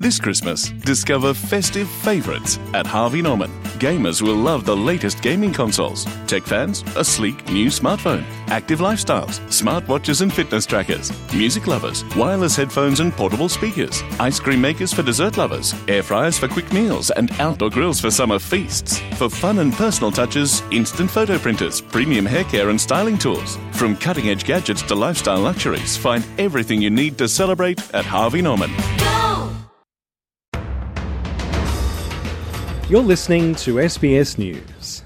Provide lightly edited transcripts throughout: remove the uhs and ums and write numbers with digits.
This Christmas, discover festive favourites at Harvey Norman. Gamers will love the latest gaming consoles. Tech fans, a sleek new smartphone. Active lifestyles, smartwatches and fitness trackers. Music lovers, wireless headphones and portable speakers. Ice cream makers for dessert lovers. Air fryers for quick meals and outdoor grills for summer feasts. For fun and personal touches, instant photo printers, premium hair care and styling tools. From cutting-edge gadgets to lifestyle luxuries, find everything you need to celebrate at Harvey Norman. You're listening to SBS News.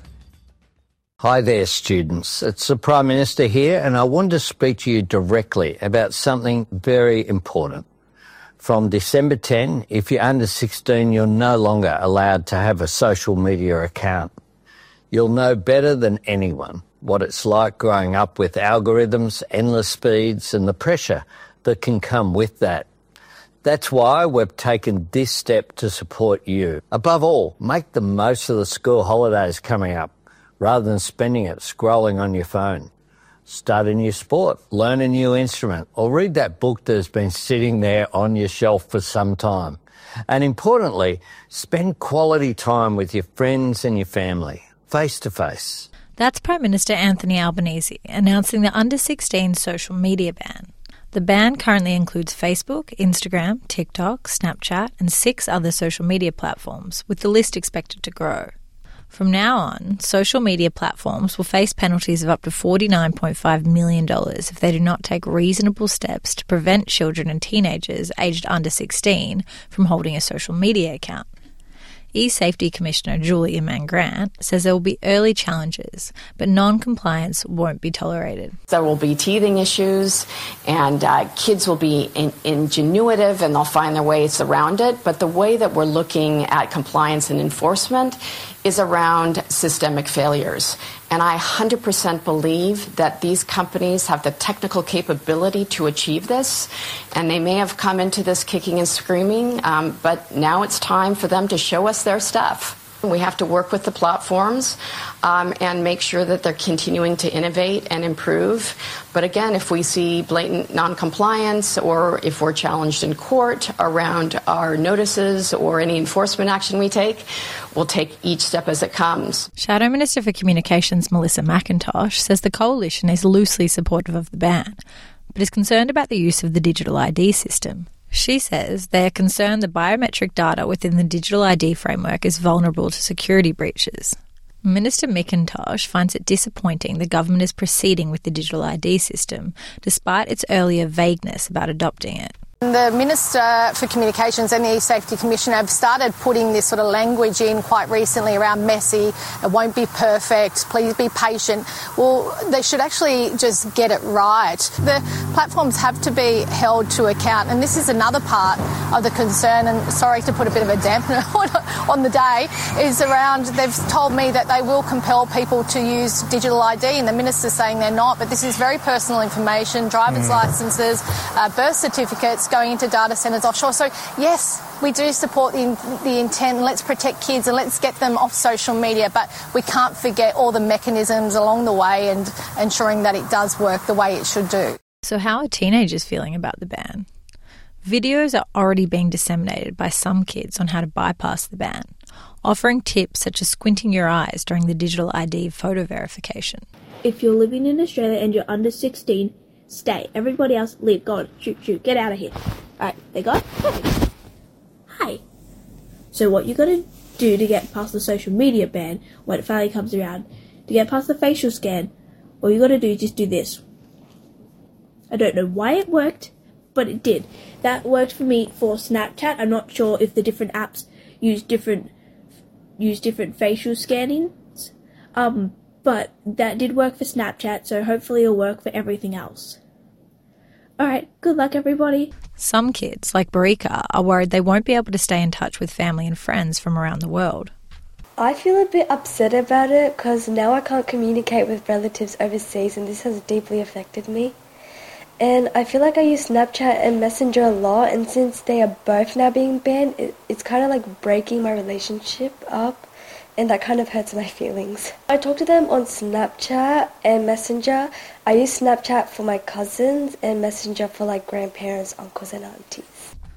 Hi there, students. It's the Prime Minister here, and I want to speak to you directly about something very important. From December 10, if you're under 16, you're no longer allowed to have a social media account. You'll know better than anyone what it's like growing up with algorithms, endless speeds, and the pressure that can come with that. That's why we've taken this step to support you. Above all, make the most of the school holidays coming up, rather than spending it scrolling on your phone. Start a new sport, learn a new instrument, or read that book that has been sitting there on your shelf for some time. And importantly, spend quality time with your friends and your family, face to face. That's Prime Minister Anthony Albanese announcing the under-16 social media ban. The ban currently includes Facebook, Instagram, TikTok, Snapchat and 6 other social media platforms, with the list expected to grow. From now on, social media platforms will face penalties of up to $49.5 million if they do not take reasonable steps to prevent children and teenagers aged under 16 from holding a social media account. E-Safety Commissioner Julia Mann-Grant says there will be early challenges, but non-compliance won't be tolerated. There will be teething issues, and kids will be ingenuitive, and they'll find their ways around it. But the way that we're looking at compliance and enforcement is around systemic failures. And I 100% believe that these companies have the technical capability to achieve this. And they may have come into this kicking and screaming, but now it's time for them to show us their stuff. We have to work with the platforms and make sure that they're continuing to innovate and improve. But again, if we see blatant non-compliance or if we're challenged in court around our notices or any enforcement action we take, we'll take each step as it comes. Shadow Minister for Communications Melissa McIntosh says the coalition is loosely supportive of the ban, but is concerned about the use of the digital ID system. She says they are concerned the biometric data within the digital ID framework is vulnerable to security breaches. Minister McIntosh finds it disappointing the government is proceeding with the digital ID system, despite its earlier vagueness about adopting it. The Minister for Communications and the E-Safety Commission have started putting this sort of language in quite recently around messy, it won't be perfect, please be patient. Well, they should actually just get it right. The platforms have to be held to account, and this is another part of the concern, and sorry to put a bit of a dampener on the day, is around, they've told me that they will compel people to use digital ID, and the Minister's saying they're not, but this is very personal information, driver's licences, birth certificates, going into data centres offshore. So, yes, we do support the intent. Let's protect kids and let's get them off social media, but we can't forget all the mechanisms along the way and ensuring that it does work the way it should do. So how are teenagers feeling about the ban? Videos are already being disseminated by some kids on how to bypass the ban, offering tips such as squinting your eyes during the digital ID photo verification. If you're living in Australia and you're under 16, stay. Everybody else, leave. Go on. Shoot. Get out of here. Alright, they got? Perfect. Hi. So what you gotta do to get past the social media ban when it finally comes around, to get past the facial scan, all you gotta do is just do this. I don't know why it worked, but it did. That worked for me for Snapchat. I'm not sure if the different apps use different facial scannings. But that did work for Snapchat, so hopefully it'll work for everything else. Alright, good luck everybody. Some kids, like Barika, are worried they won't be able to stay in touch with family and friends from around the world. I feel a bit upset about it because now I can't communicate with relatives overseas, and this has deeply affected me. And I feel like I use Snapchat and Messenger a lot, and since they are both now being banned, it's kind of like breaking my relationship up. And that kind of hurts my feelings. I talk to them on Snapchat and Messenger. I use Snapchat for my cousins and Messenger for like grandparents, uncles and aunties.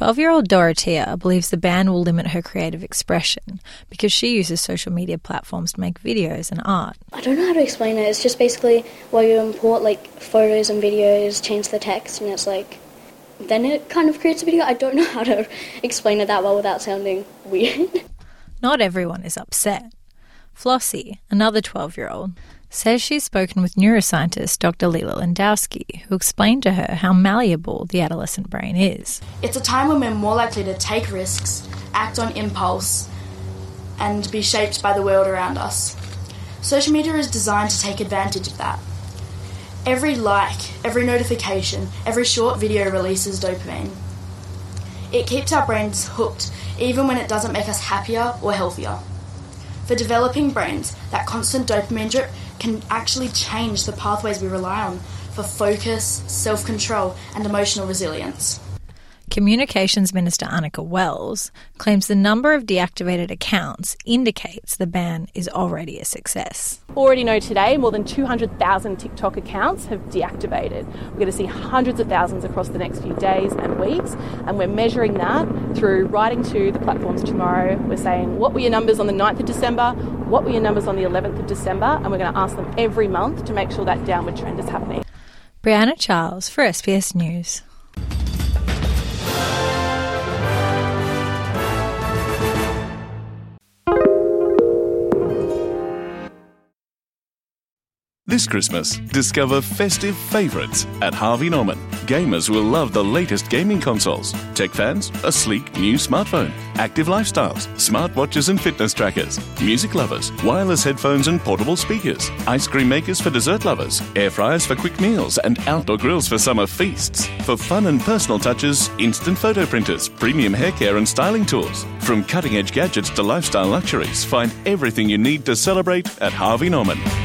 12-year-old Dorothea believes the ban will limit her creative expression because she uses social media platforms to make videos and art. I don't know how to explain it. It's just basically where you import photos and videos, change the text, and it's then it kind of creates a video. I don't know how to explain it that well without sounding weird. Not everyone is upset. Flossie, another 12-year-old, says she's spoken with neuroscientist Dr. Lila Landowski, who explained to her how malleable the adolescent brain is. It's a time when we're more likely to take risks, act on impulse, and be shaped by the world around us. Social media is designed to take advantage of that. Every like, every notification, every short video releases dopamine. It keeps our brains hooked, even when it doesn't make us happier or healthier. For developing brains, that constant dopamine drip can actually change the pathways we rely on for focus, self-control, and emotional resilience. Communications Minister Annika Wells claims the number of deactivated accounts indicates the ban is already a success. Already know today more than 200,000 TikTok accounts have deactivated. We're going to see hundreds of thousands across the next few days and weeks, and we're measuring that through writing to the platforms tomorrow. We're saying, what were your numbers on the 9th of December? What were your numbers on the 11th of December? And we're going to ask them every month to make sure that downward trend is happening. Brianna Charles for SBS News. This Christmas, discover festive favourites at Harvey Norman. Gamers will love the latest gaming consoles. Tech fans, a sleek new smartphone. Active lifestyles, smartwatches and fitness trackers. Music lovers, wireless headphones and portable speakers. Ice cream makers for dessert lovers. Air fryers for quick meals and outdoor grills for summer feasts. For fun and personal touches, instant photo printers, premium hair care and styling tools. From cutting-edge gadgets to lifestyle luxuries, find everything you need to celebrate at Harvey Norman.